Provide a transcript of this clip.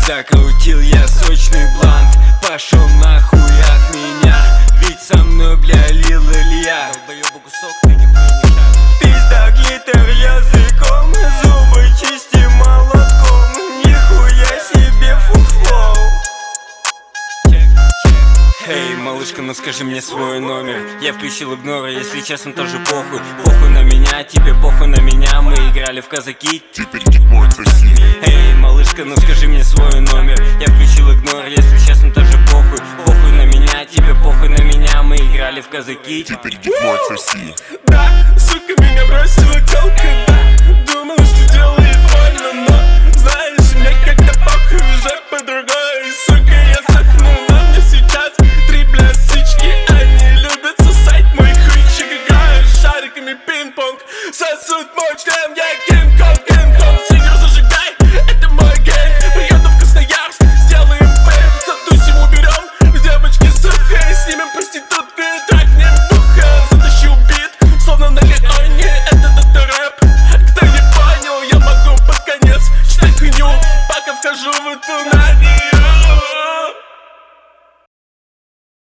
Закрутил я сочный блант, пошел нахуй от меня, ведь со мной, бля, лил Илья. Долбоёбу кусок, ты нихуя не шаришь. Пизда, глиттер языком, зубы чисти молотком, нихуя себе фуфлоу. Эй, малышка, ну скажи мне свой номер. Я включил игнор, если честно, тоже похуй. Похуй на меня, тебе похуй на меня. Мы играли в казаки, теперь дикмой соси. Эй, малышка, ну скажи мне свой номер. Я включил игнор, если честно, тоже похуй. Похуй на меня, тебе похуй на меня. Мы играли в казаки, теперь дикмой соси. Да, сука меня бросила телка, да. Думала, что сделает больно, но знаешь, мне как-то похуй уже по другой. Сука, я сохну, но мне сейчас три, бля, сычки. Они любят сосать мой хуйчик. Играют шариками пинг-понг, сосут мой член, я Кинг-Конг, Кинг-Конг. Синер зажигай, это мой гэнг. Приеду в Красноярск, сделаем фэм, затусим, уберем девочки, сука, снимем проститутку и трахнем буха. Затащу бит, словно на Леоне, это рэп. Кто не понял, я могу под конец читать хуйню, пока вхожу в эту